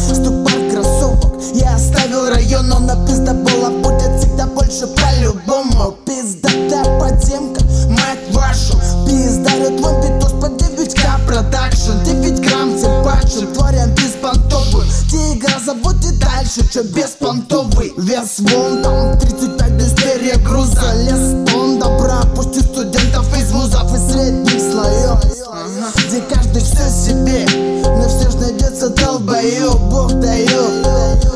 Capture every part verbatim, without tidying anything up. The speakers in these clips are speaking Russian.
Стук пар кроссовок. Я оставил район, но на пиздобола будет всегда больше по-любому. Пиздатая подземка, мать вашу. Пиздарит вам битос по девять ка продакшн. девять грамм тем пачем, творям беспонтовую. Те игра заводит дальше, чем беспонтовый. Вес вон там, тридцать пять без перегруза. Лес тон добра, пусть и студентов из вузов и средних слоев, где каждый все себе, но все ж найдется долбоёб. Бог дает,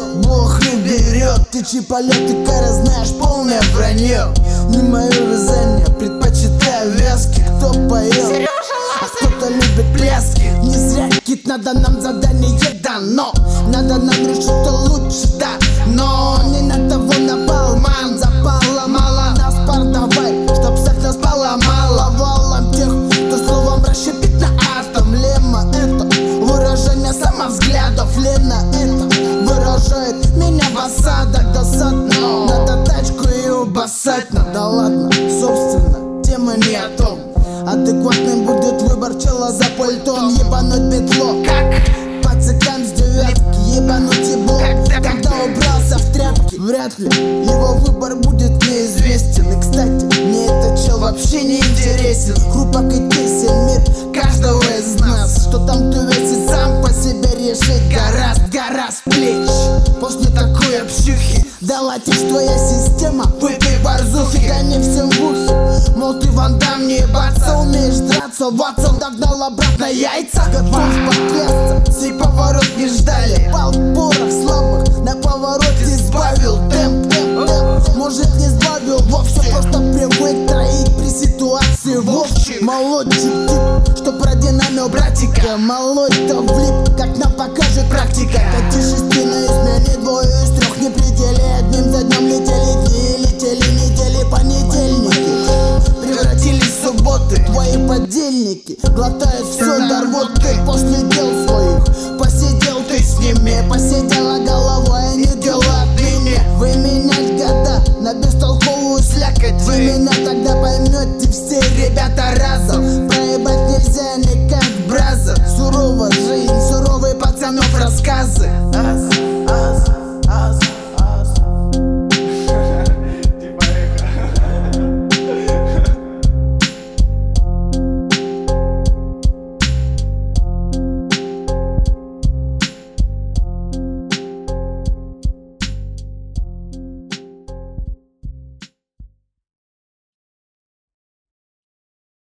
Бог и берет. Птичий полет, ты, Кара, знаешь, полное вранье. Не мое вязание, предпочитаю вязки. Кто поет, а кто-то любит пляски. Не зря, кит, надо нам задание дано. Надо нам решить, что лучше, да. Но не на того напал, ман, запала мало. Нас пар давай, чтоб всех нас поломало. Валом тех, кто словом расщепит на атом. Лема это выражение самовзглядов. Лена это выражает меня в осадок. Досадно, надо тачку и убасать. Да ладно, собственно, тема не о том. Адекватным будет выбор чела за пультом. Ебануть петло, как по цикам с девятки. Ебануть ебло, когда убрался в тряпки. Вряд ли его выбор будет неизвестен. И, кстати, мне этот чел вообще не интересен. Хрупок и тесен мир каждого из нас. Что там кто весит, сам по себе решить гораст. Гора с плеч после такой общухи. Да латишь твоя система, выпей борзухи. Гони всем в ухе, мол, ты Ван Дам, не ебаться. Умеешь драться, Ватсон догнал обратно яйца. Готов поклясться, сей поворот не ждали. Пал порох слабых, на повороте сбавил темп, темп, темп. Может, не сбавил вовсе, просто привык троить при ситуации вовче. Молодчик тип, что продинамил братика. Молодь-то влип, как нам покажет практика. Кати шести на измене, двое из трех не предели. Одним за днем летели дни, летели недели, понедельники превратились в субботы. Твои подельники глотают все до рвоты. После дел своих посидел ты с ними. Посидела головой, а не дела отныне. Выменять года на бестолковую слякоть. Вы меня тогда поймете все, ребята, разом. Проебать нельзя не как бразер. Сурова жизнь, суровый пацанов рассказы. Аз, аз, аз.